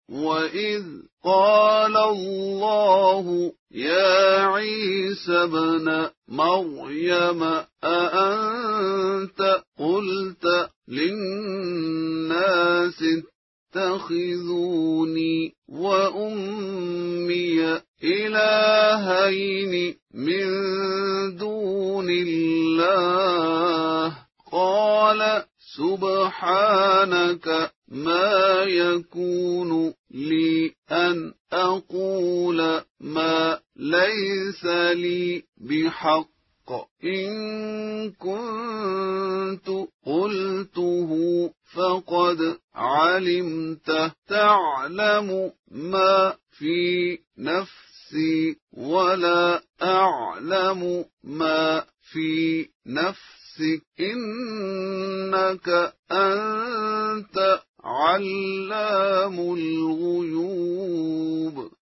وإذ قال الله يا عيسى ابن مريم أأنت قلت للناس اتخذوني وأمي إلهين من دون الله قال سبحانك ما يكون لي أن أقول ما ليس لي بحق إن كنت قلته فقد علمته تعلم ما في نفسي ولا أعلم ما في نفسك إنك أنت علام الغيوب